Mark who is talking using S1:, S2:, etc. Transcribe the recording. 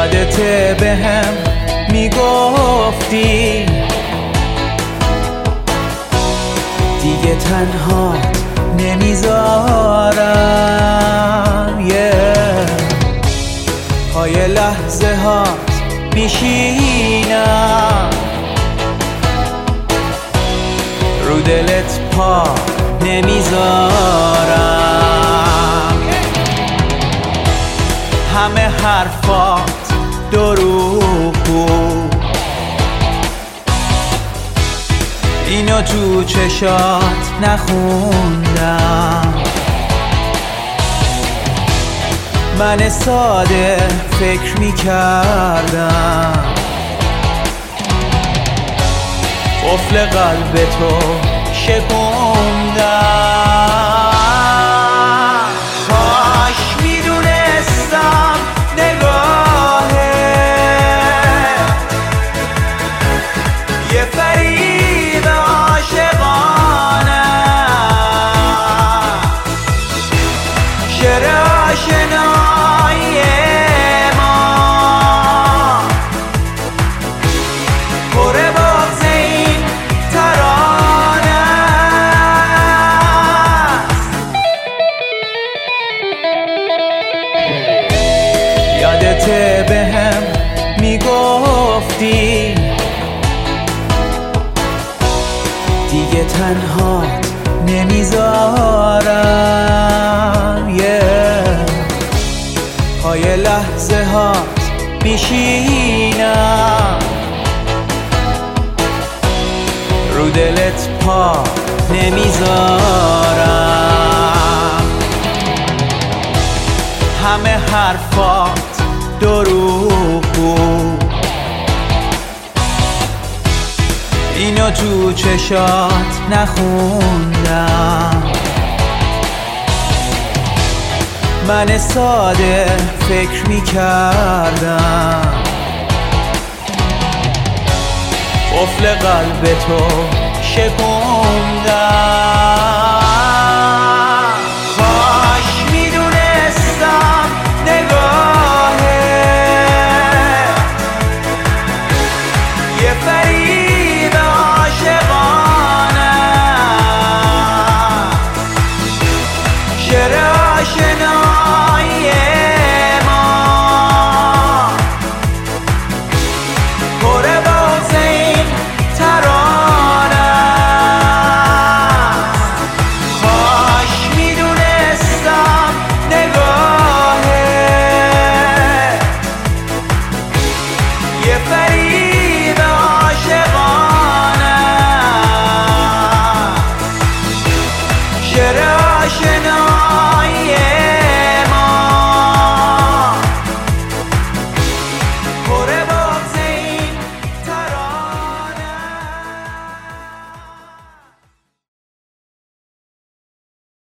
S1: یادته بهم میگفتی دیگه تنها نمیذارم پای لحظه هات میشینم رو دلت پا نمیذارم همه حرفات دروغ بود اینو تو چشات نخوندم من ساده فکر میکردم قفل قلب تو شکوندم کاش میدونستم نگاهت یه فریب عاشقانه شعر آشنایی ما پر بغض این ترانه است. یادته بهم میگفتی دیگه تنهات نمیذارم پای لحظه هات میشینم رو دلت پا نمیذارم همه حرفات دروغ بود اینو تو چشات نخوندم من ساده فکر میکردم قفل قلب تو شکوندم